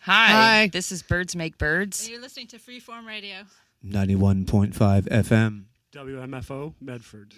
Hi. This is Birds Make Birds. And you're listening to Freeform Radio. 91.5 FM. WMFO, Medford.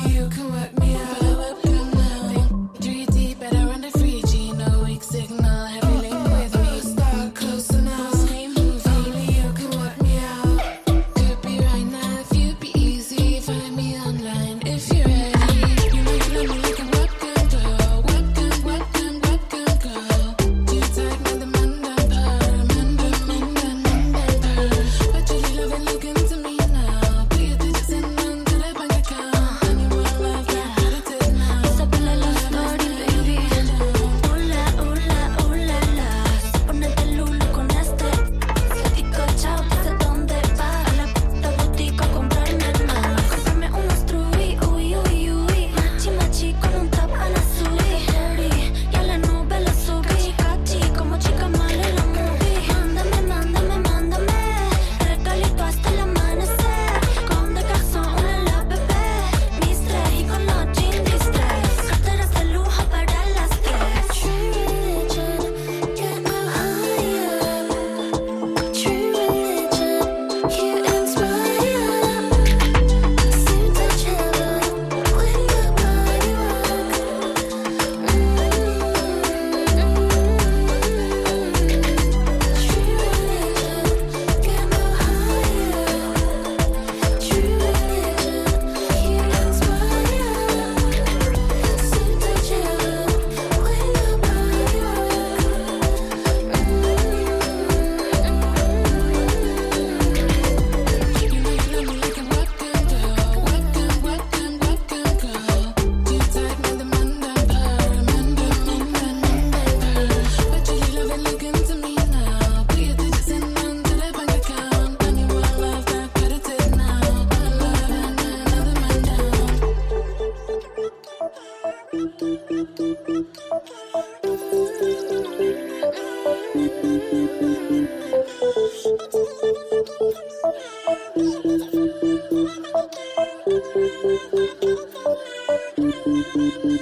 Signal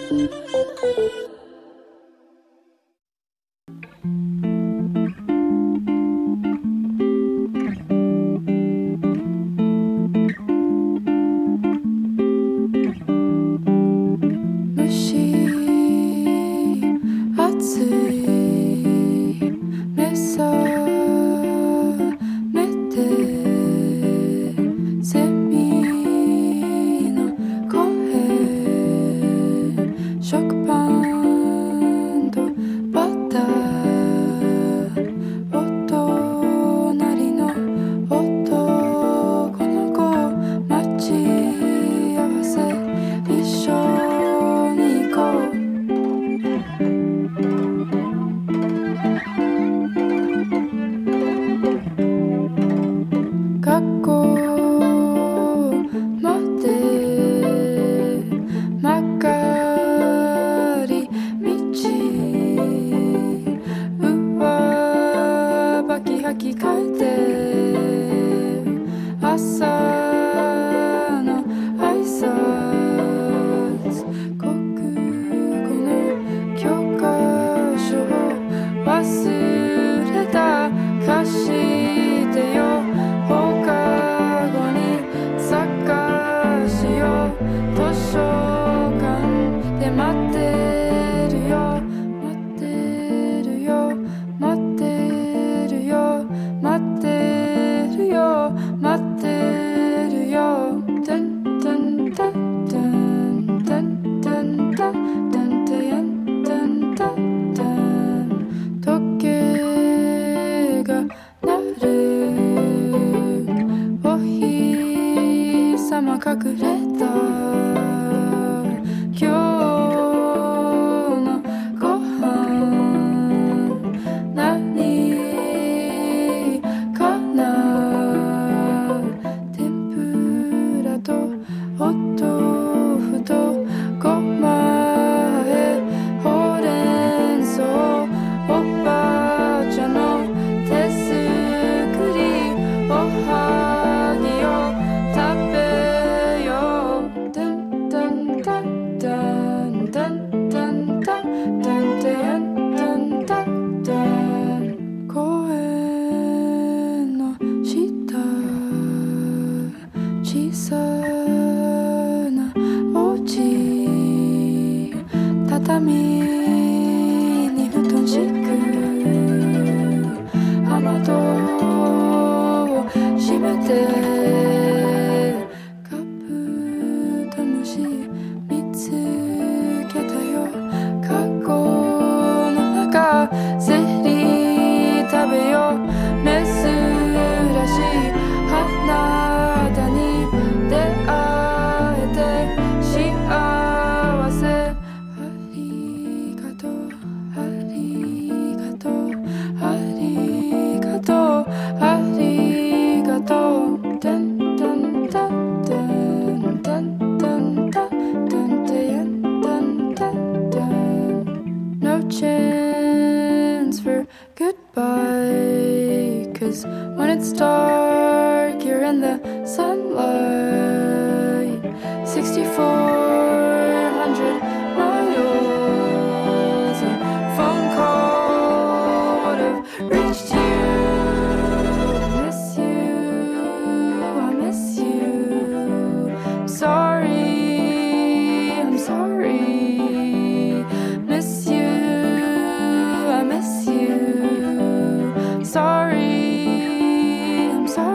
Sorry, I'm sorry.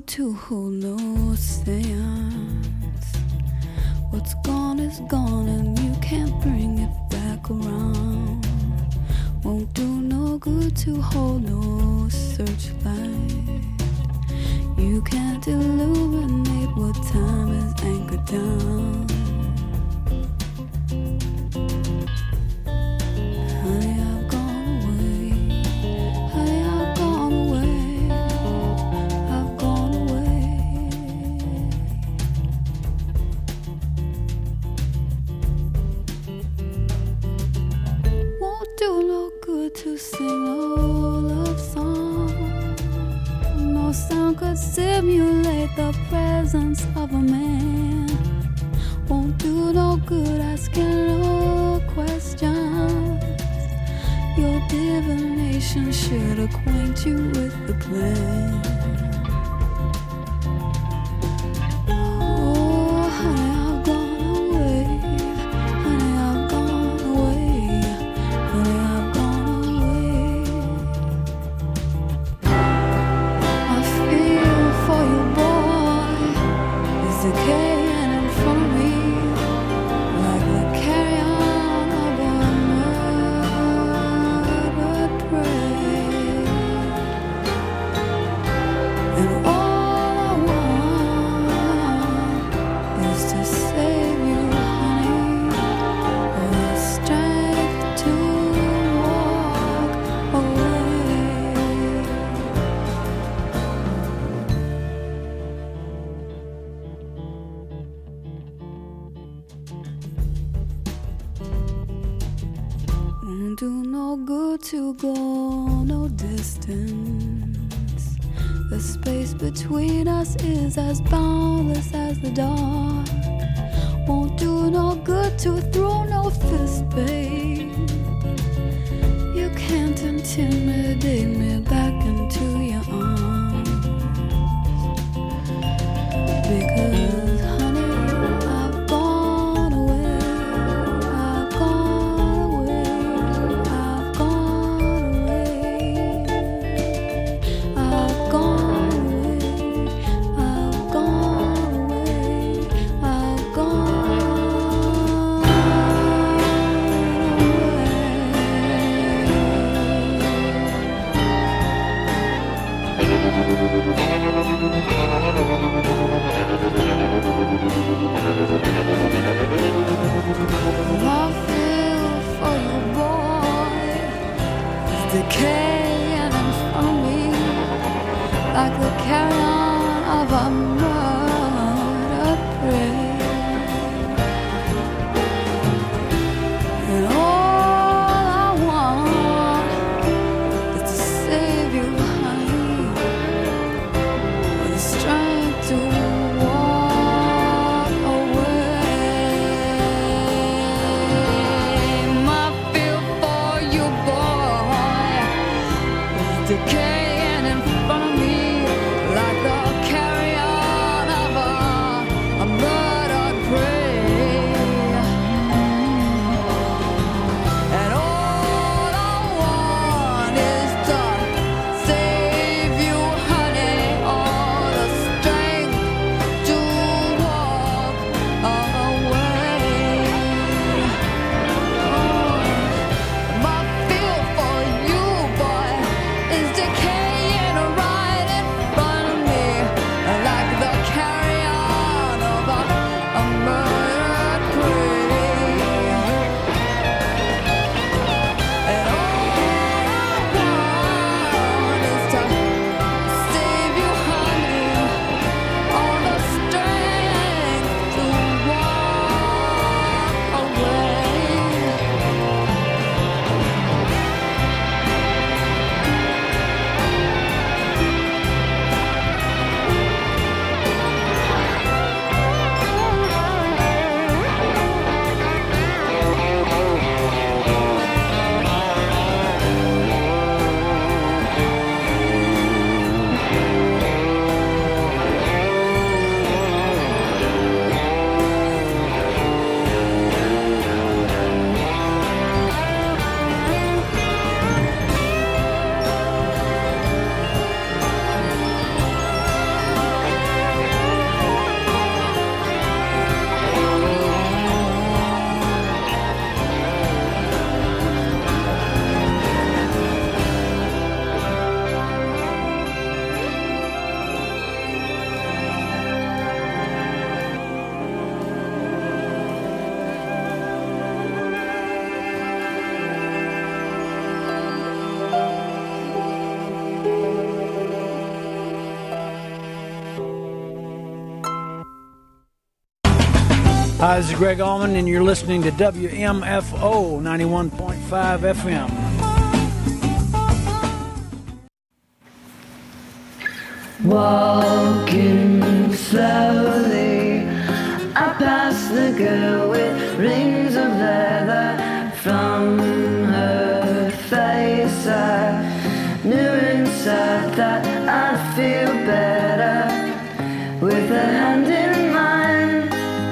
to hold no seance. What's gone is gone and you can't bring it back around. Won't do no good to hold no searchlight. You can't illuminate what time is anchored down. Honey, I've gone away. Honey, I've gone away. I've gone away. Won't do no good to sing no love song. No sound could simulate the presence of a man. Won't do no good asking no questions. Your divination should acquaint you with the plan. Oh, honey, I've gone away. Honey, I've gone away. Honey, I've gone away. I feel for you, boy, is decaying in front of me, like the carrion of a murdered prey. And all I want is to save you, honey, with the strength to walk away. Won't do no good to go no distance. The space between us is as boundless as the dark. Won't do no good to throw no fist, babe. You can't intimidate me back into your arms. Because, honey, I've gone away. I've gone away. I've gone away. I've gone away. I've gone away. I've gone I feel for you, boy, is decaying in front of me, like the carrion of a murdered prey. And all I want is to save you, honey, with the strength to walk away. My feel for you, boy, is decaying in front of me, like the Hi, this is Greg Allman, and you're listening to WMFO 91.5 FM. Walking slowly, I pass the girl with rings of leather. From her face I knew inside that I'd feel better with a hand in mine.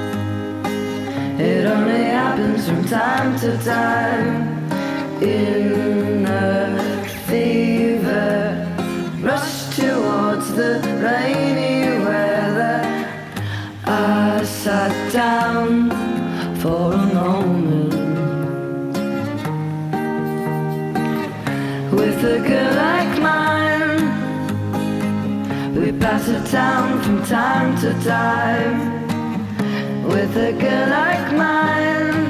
It only happens from time to time. In a fever rush towards the rainy weather, I sat down for a moment with a girl like mine. We pass it down from time to time. With a girl like mine,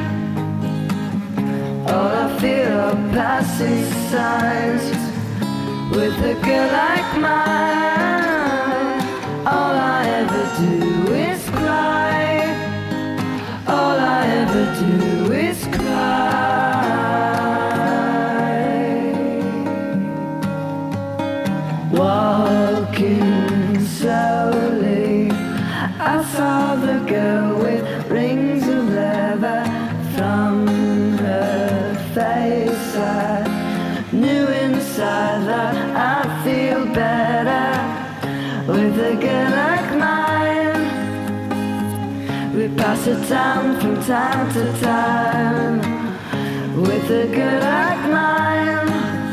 all I feel are passing signs. With a girl like mine, all I ever do is cry. All I ever do is cry. Walking slowly, I saw the girl with rings of leather. From her face I knew inside that I'd feel better with a girl like mine. We pass it down from time to time. With a girl like mine,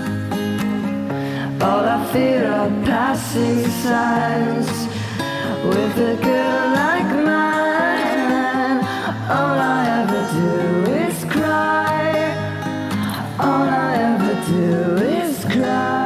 all I feel are passing signs. With a girl like mine, all I ever do is cry. All I ever do is cry.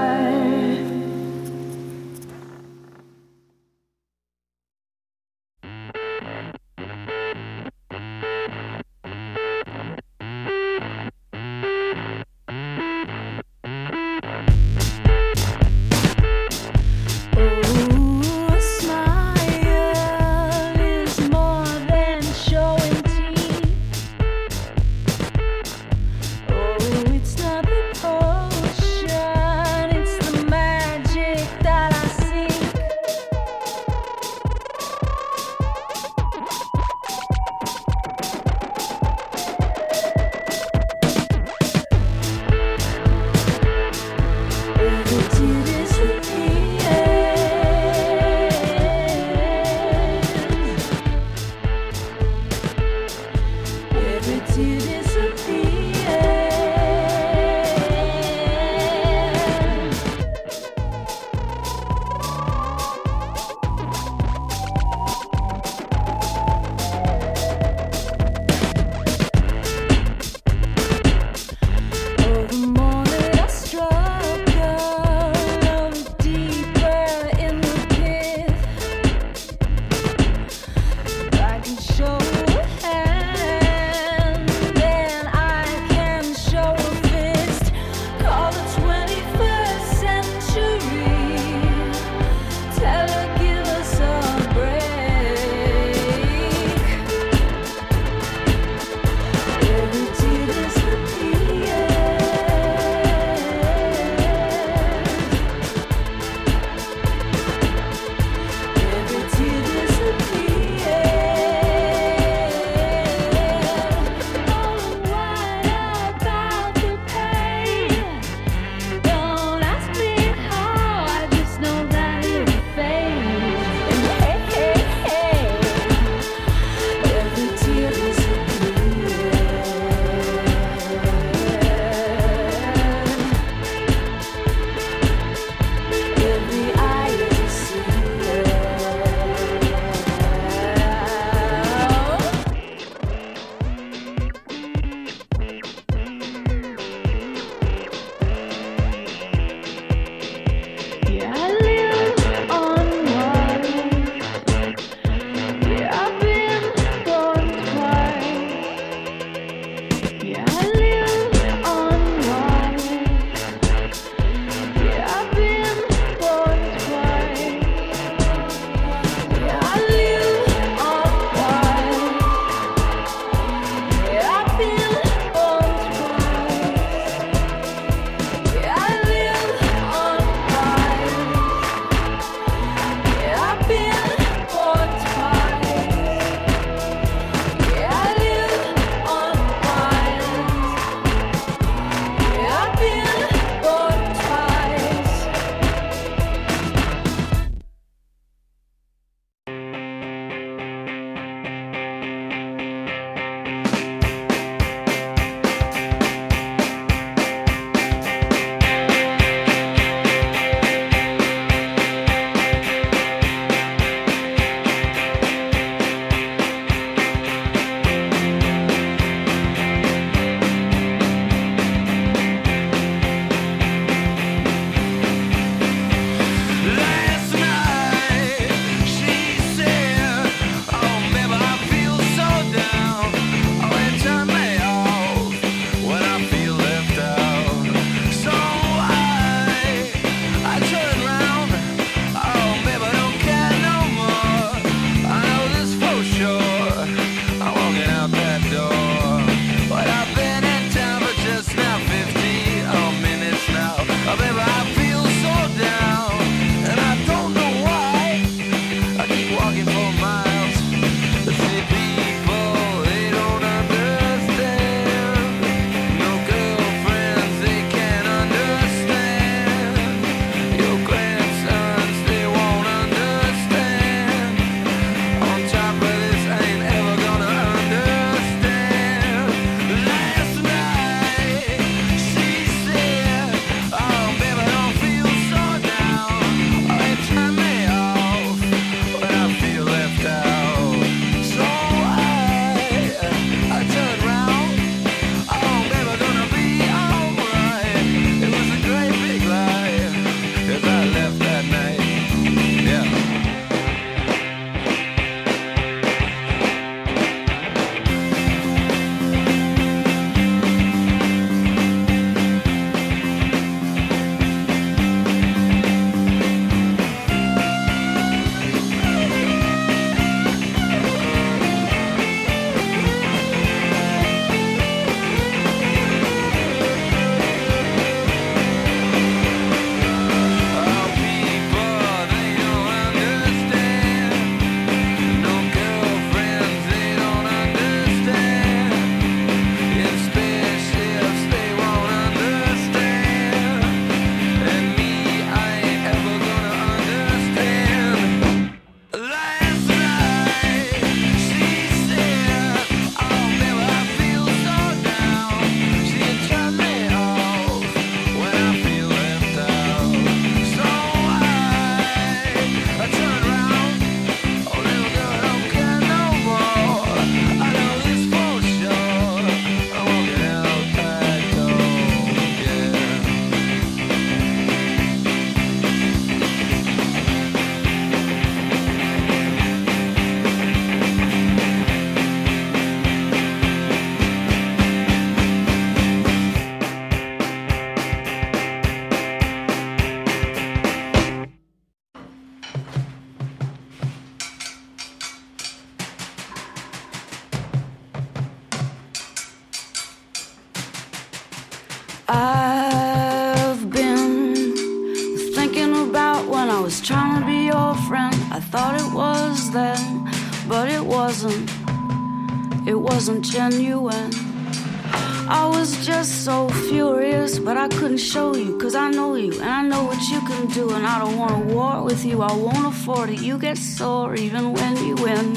thought it was then, but it wasn't. It wasn't genuine. I was just so furious, but I couldn't show you, 'cause I know you, and I know what you can do, and I don't want to war with you, I won't afford it. You get sore even when you win.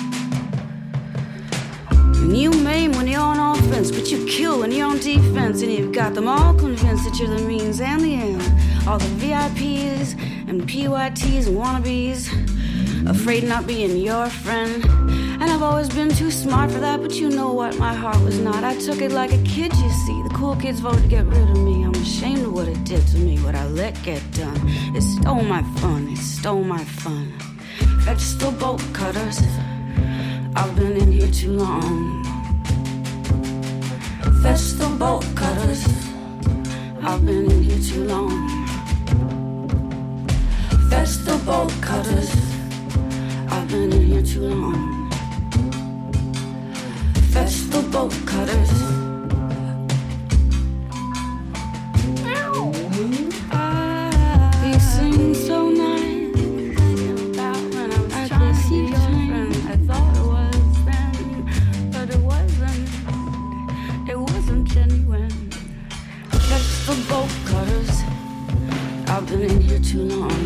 And you maim when you're on offense, but you kill when you're on defense, and you've got them all convinced that you're the means and the end. All the VIPs and PYTs and wannabes, afraid of not being your friend. And I've always been too smart for that, but you know what, my heart was not. I took it like a kid, you see. The cool kids voted to get rid of me. I'm ashamed of what it did to me, what I let get done. It stole my fun, it stole my fun. Vegetable cutters, I've been in here too long. Vegetable cutters, I've been in here too long. Vegetable cutters, I've been in here too long. Vegetable cutters. He sings so nice. About when I was trying to see your friend. I thought it was then, but it wasn't. It wasn't genuine. Vegetable cutters. I've been in here too long.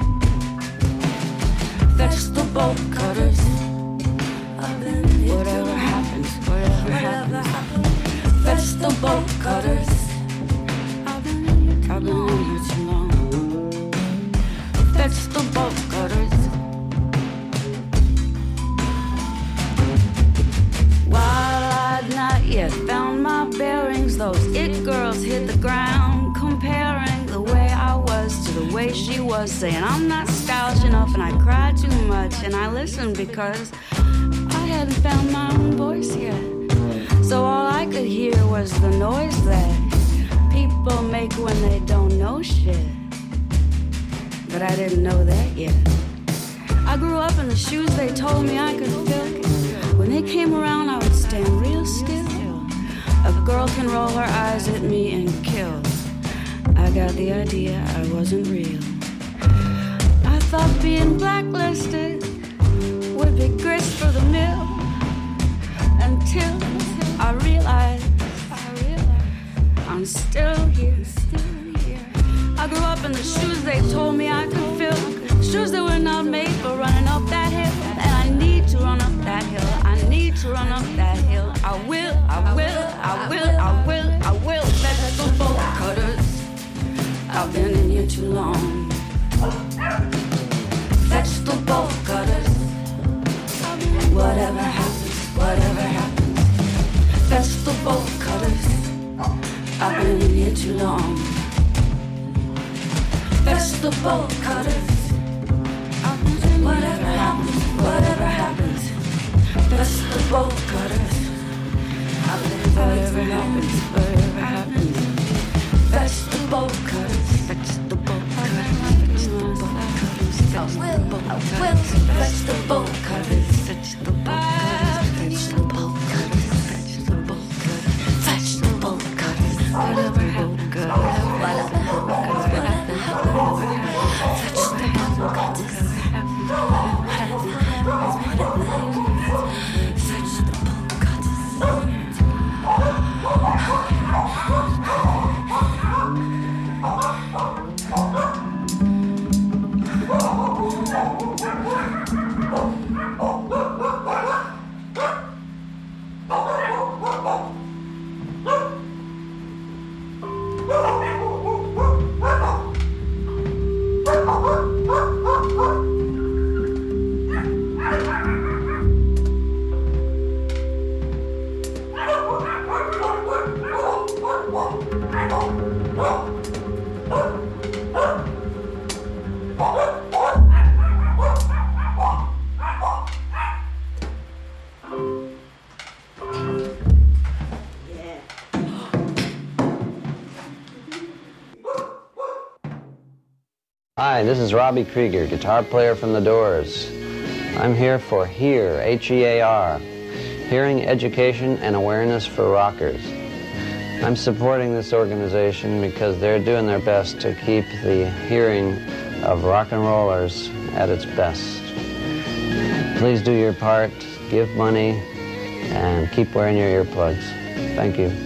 Vegetable cutters. Whatever happens, whatever happens. Vegetable cutters. I've been in here too long. Vegetable cutters. While I'd not yet found my bearings, those it girls hit the ground, comparing the way I was to the way she was, saying I'm not stylish enough and I cry too much, and I listened because I hadn't found my own voice yet. So all I could hear was the noise that people make when they don't know shit. But I didn't know that yet. I grew up in the shoes they told me I could fill. When they came around, I would stand real still. A girl can roll her eyes at me and kill. I got the idea I wasn't real. I thought being blacklisted would be grist for the mill, until I realized I'm still here. I grew up in the shoes they told me I could fill, shoes that were not made for running up that hill, and I need to run up that hill. I need to run up that hill. I will, I will, I will, I will, I will. Vegetable cutters, I've been in here too long. Vegetable cutters. Whatever happens, whatever happens. Vegetable cutters. I've been in here too long. Vegetable cutters. Whatever happens, whatever happens. Vegetable cutters. Whatever happens, whatever happens. Vegetable cutters. Vegetable cutters. I will. Vegetable cutters. Hi, this is Robbie Krieger, guitar player from The Doors. I'm here for HEAR, H-E-A-R, Hearing Education and Awareness for Rockers. I'm supporting this organization because they're doing their best to keep the hearing of rock and rollers at its best. Please do your part, give money, and keep wearing your earplugs. Thank you.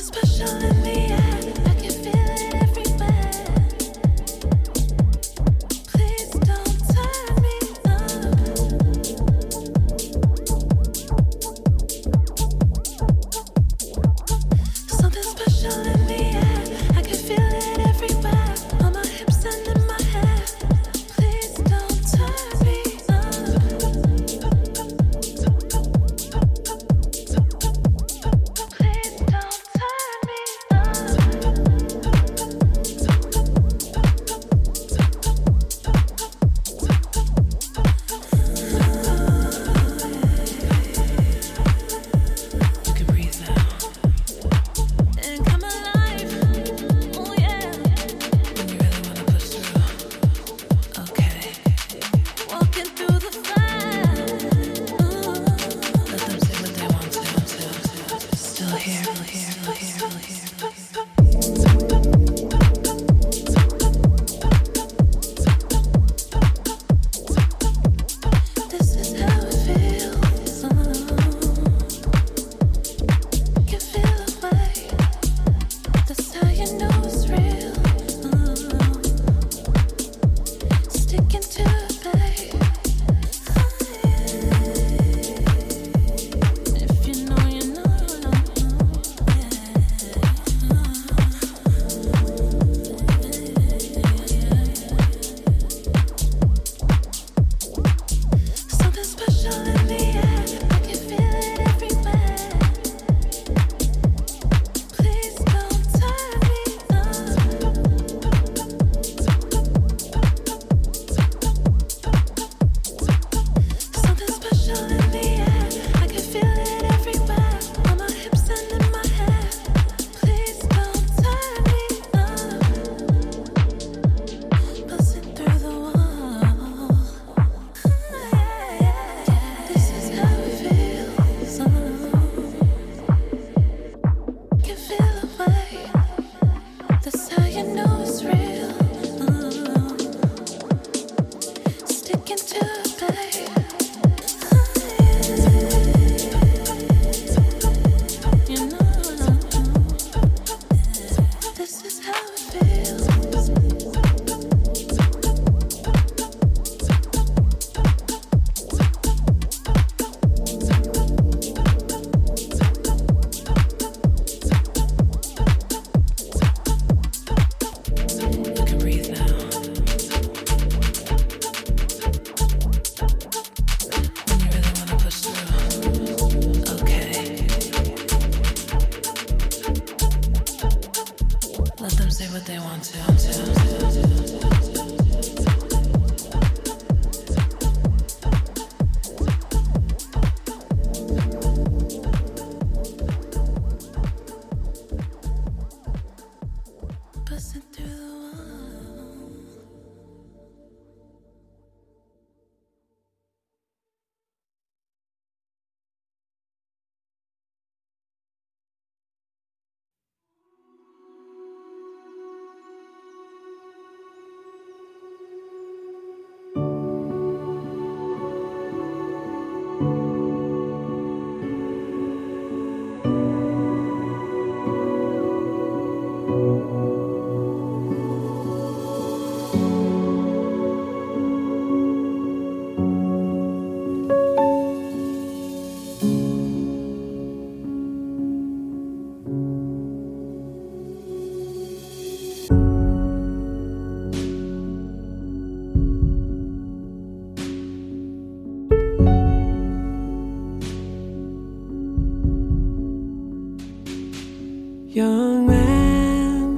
Young man,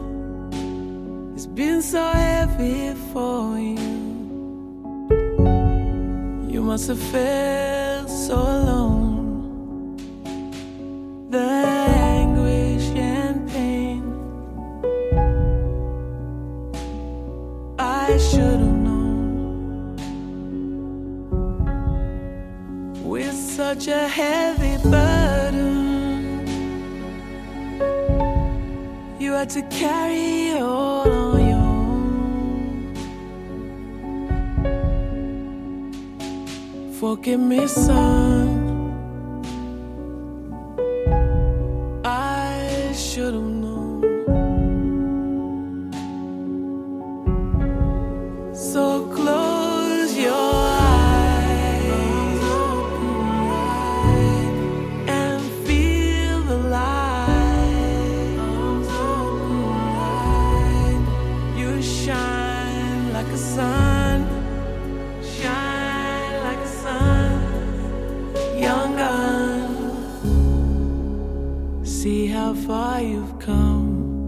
it's been so heavy for you. You must have felt so alone. The anguish and pain, I should have known. With such a heavy burden, you had to carry all on your own. Forgive me, son, I should should have known. So close your eyes and feel the light. You shine like a sun, shine like a sun, young gun. See how far you've come.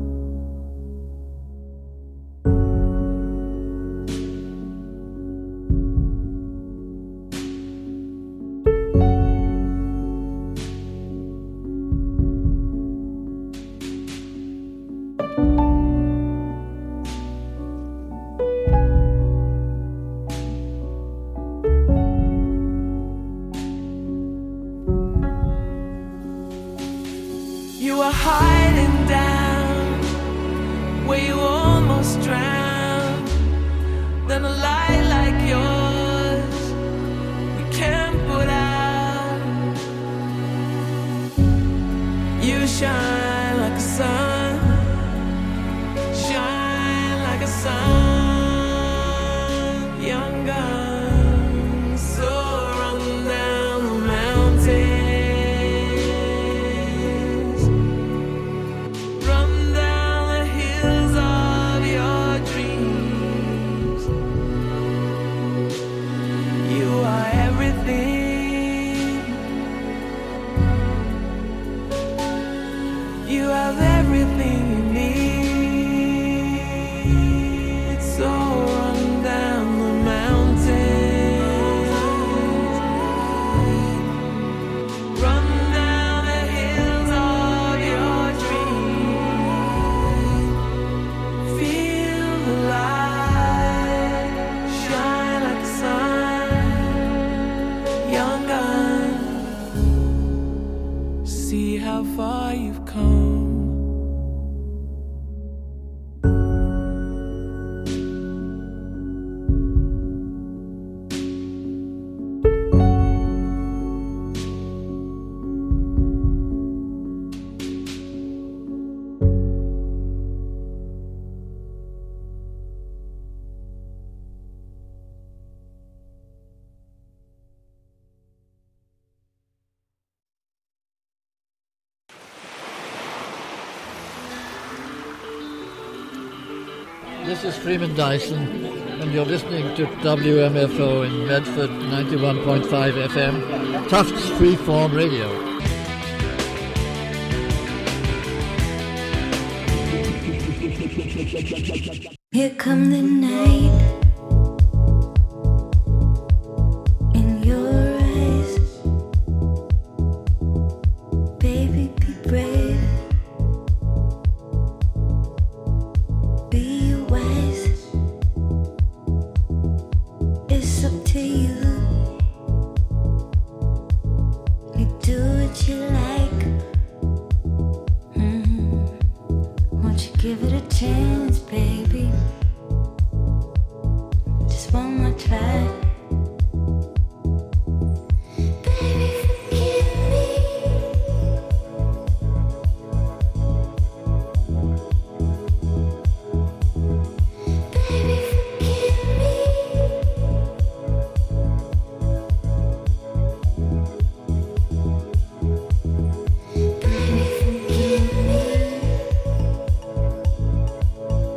You were hiding down where you almost drowned. Then a light like yours we can't put out. You shine like a sun, shine like a sun, young gun. So run down the mountain. You have everything you need. So run down the mountains, run down the hills of your dreams. Feel the light shine like the sun, young gun. See how far you've come. This is Freeman Dyson, and you're listening to WMFO in Medford, 91.5 FM, Tufts Freeform Radio. Here come the night. In your eyes, baby, be brave. Be wise. It's up to you. You do what you like. Won't you give it a chance, baby? Just one more try. Baby, forgive me. Baby, forgive me. Baby, forgive me.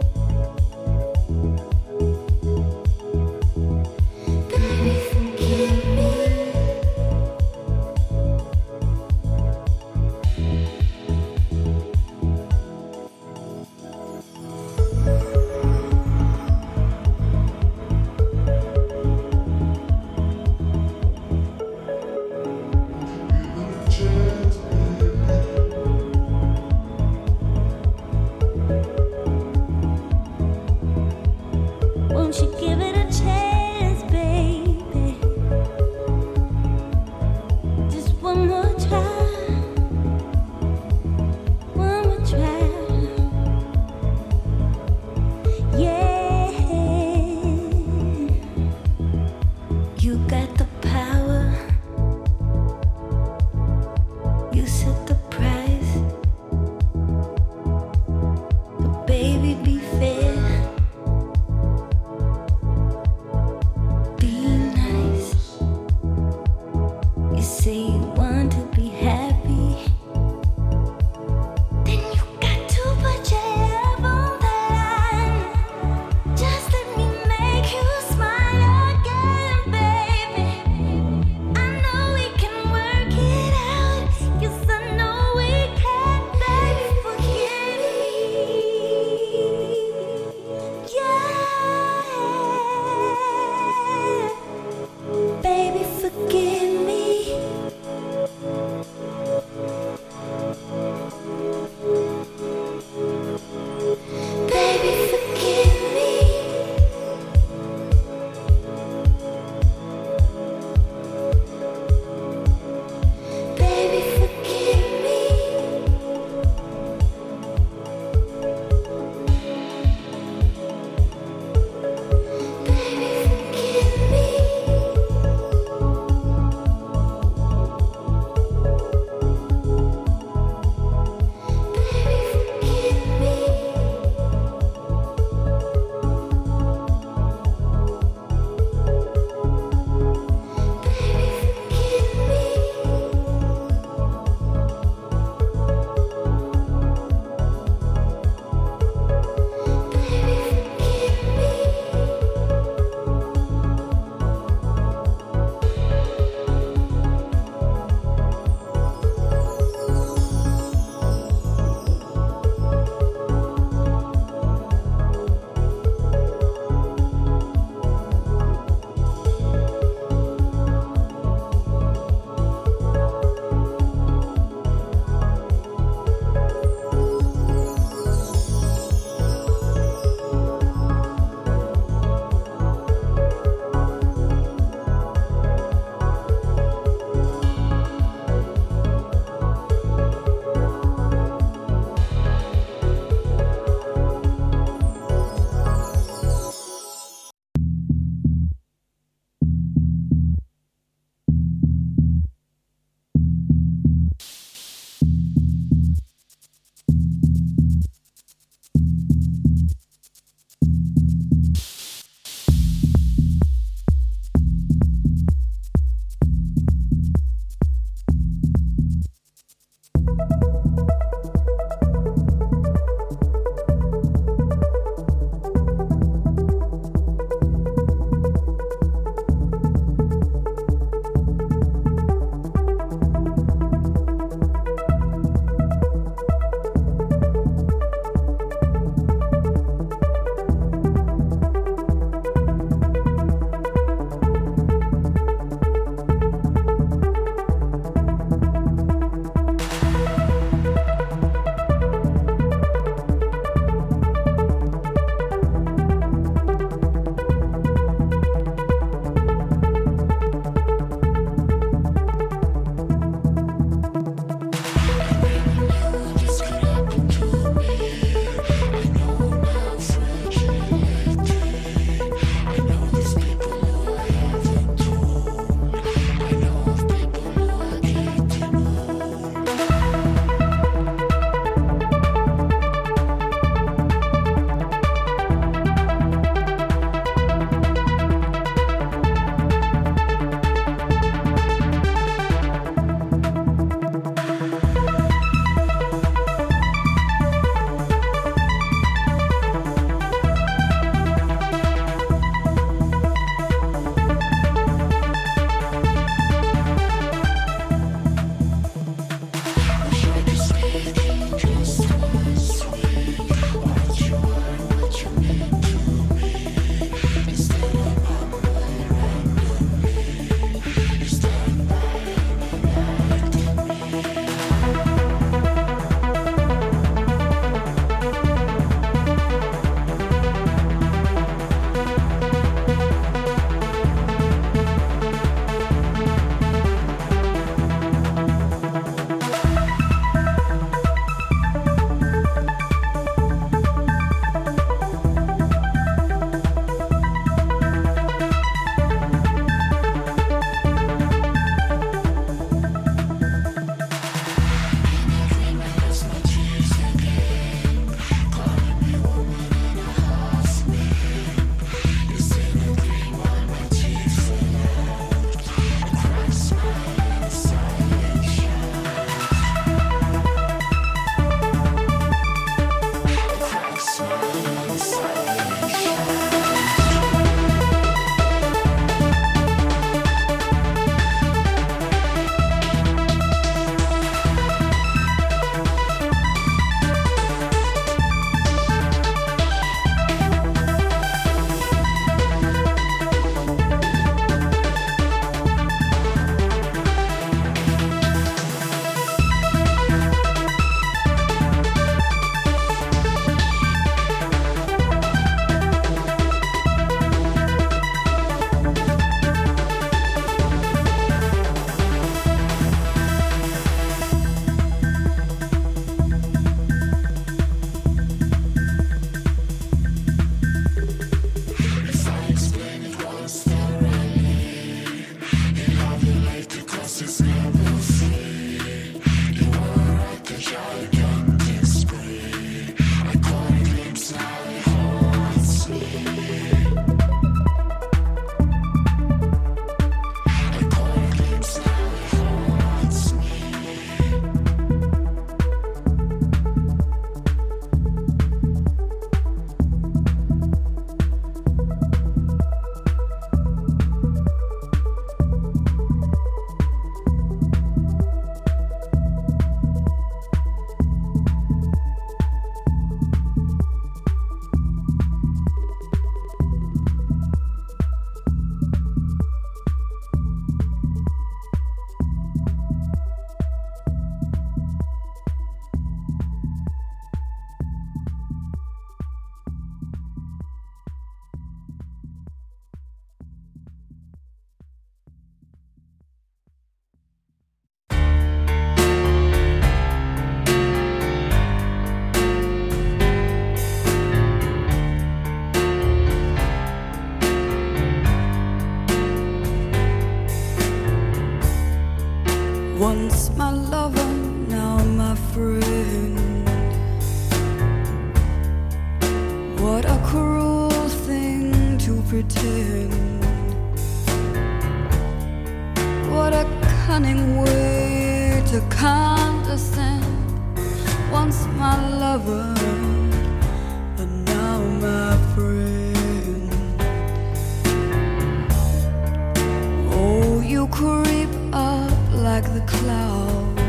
pretend. What a cunning way to condescend. Once my lover, and now my friend. Oh, you creep up like the cloud,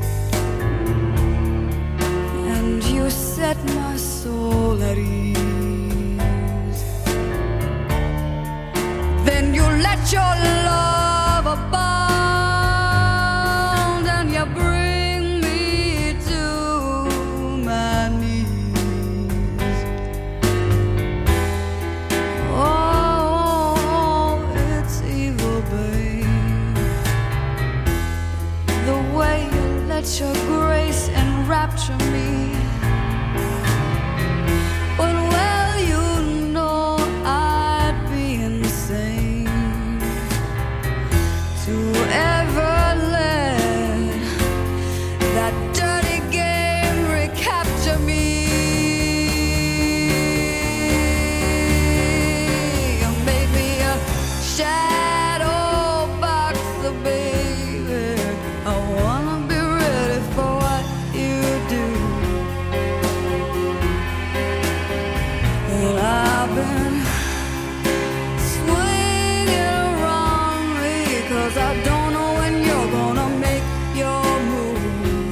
and you set my soul at ease. Then you let your love abound, and you bring me to my knees. Oh, it's evil, babe, the way you let your grace enrapture me. But well, you know I'd be insane to ever let that dirty game recapture me. You made me a shadow boxer, baby. I wanna be ready for what you do. And I've been swinging wrongly, 'cause I don't know when you're gonna make your move.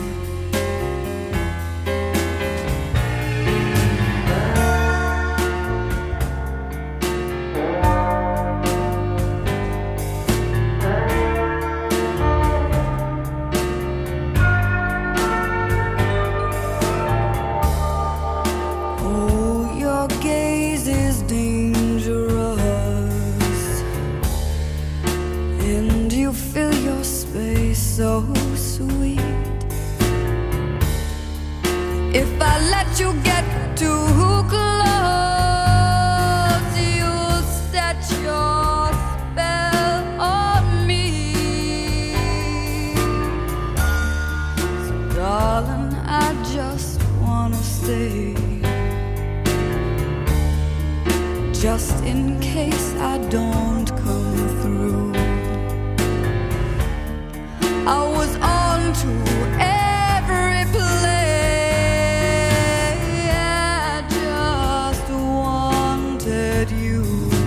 Oh, your gaze is dangerous, and you fill your space so sweet. If I let you get too close, you'll set your spell on me. So darling, I just wanna stay, just in case I don't come through. I was on to every play, I just wanted you.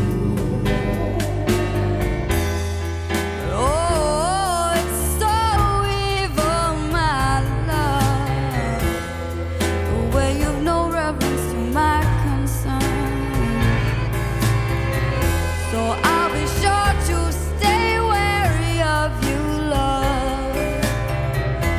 Oh, it's so evil, my love, the way you've no reverence to my concern. So I'll be sure to stay wary of you, love,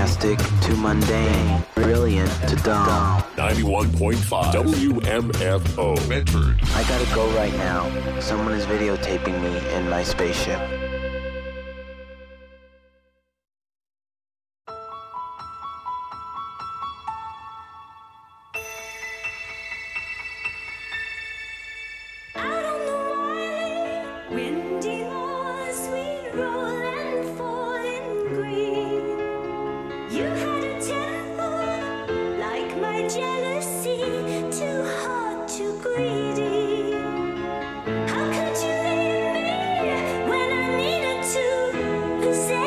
fantastic to mundane, brilliant to dumb. 91.5 WMFO Medford. I gotta go right now. Someone is videotaping me in my spaceship.